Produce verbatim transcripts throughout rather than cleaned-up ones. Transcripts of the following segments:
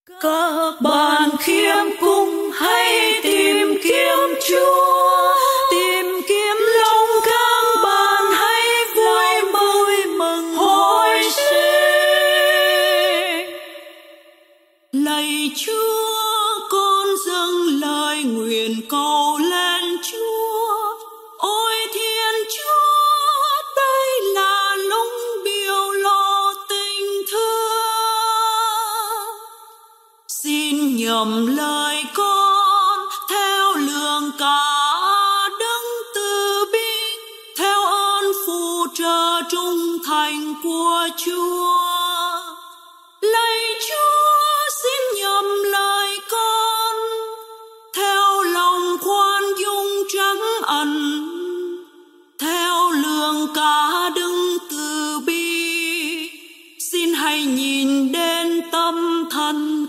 Các bạn khiêm cung hãy tìm kiếm Chúa, tìm kiếm lòng các bạn hãy vui vui mừng hồi sinh. Lạy Chúa, con dâng lời nguyện cầu lên Chúa. Ôi Thiên Chúa, đây là lúc biểu lộ tình thương. Xin nhầm lời con theo lượng cả đấng từ bi, theo ơn phù trợ trung thành của Chúa. Lạy Chúa, xin nhầm lời con theo lòng khoan dung trắc ẩn, theo lượng cả đấng từ bi. Xin hãy nhìn đến tâm thân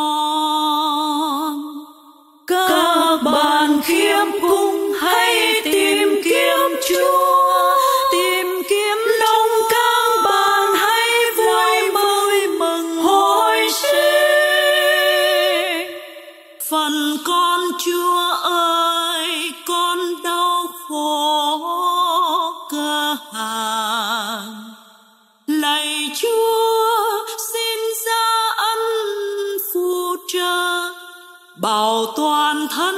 con. Các bạn khiêm cung hãy tìm kiếm Chúa, tìm kiếm lòng các bạn hãy vui vui mừng hồi sinh. Phần con Chúa ơi, con đau khổ cơ hàng. Lạy Chúa, xin ra ân phù trợ bảo toàn thân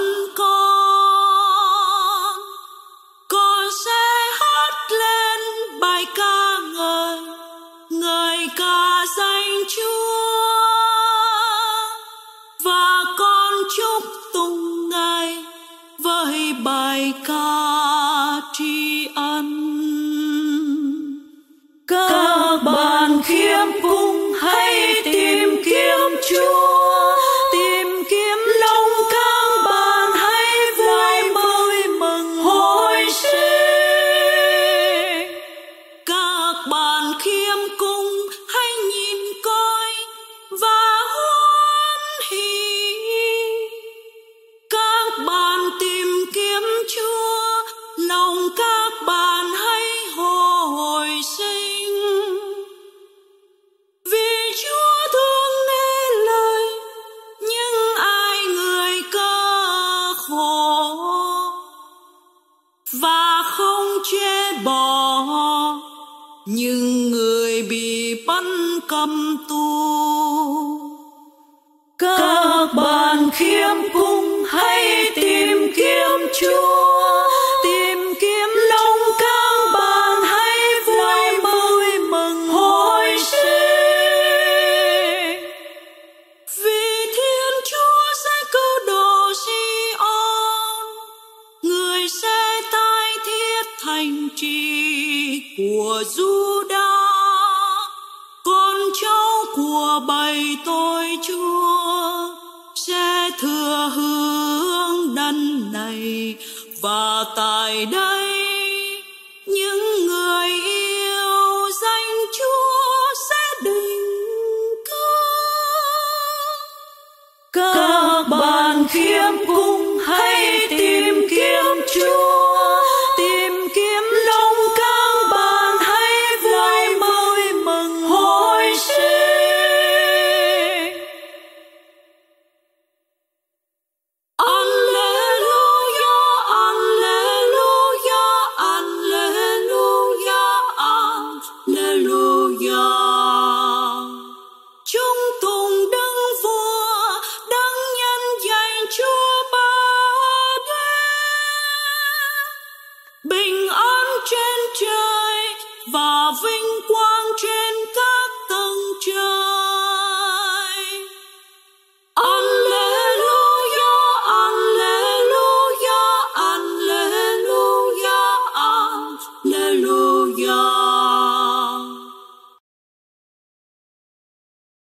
con. Con sẽ hát lên bài ca ngợi, ngợi ca danh Chúa, và con chúc tụng Ngài với bài ca tri ân. Các bạn khiêm cung hãy tìm kiếm Chúa, tìm kiếm lòng các bạn hãy vui vui mừng hồi sinh. Các bạn khiêm cung hãy nhìn coi và hoan hỉ. Các bạn tìm kiếm Chúa, lòng các bạn hãy hồi sinh. Vì Chúa thương nghe lời những ai người cơ khổ, và không chê bỏ những người bị bắt cầm tù. Các bạn khiêm cung hãy tìm kiếm Chúa, tìm kiếm lòng các bạn hãy vui vui mừng hồi sinh. Vì Thiên Chúa sẽ cứu độ Sion, người sẽ tái thiết thành trì của Giuđa, con cháu của bầy tôi Chúa sẽ thừa hưởng đất này. Và tại đây những người yêu danh Chúa sẽ định cư. Các bạn khiêm cung hãy tìm kiếm Chúa, tìm kiếm lòng các bạn hãy vui vui mừng hồi sinh. Alleluia, alleluia, alleluia, alleluia. Chúng tùng Đấng Vua, Đấng nhân danh Chúa ba đêm. Bình an trên trời và vinh quang trên